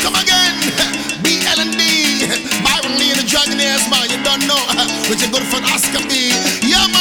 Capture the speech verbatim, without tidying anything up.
come again. B L and D. Byron Lee and the Dragonaires, man. You don't know. Which is good for Oscar B. Yeah,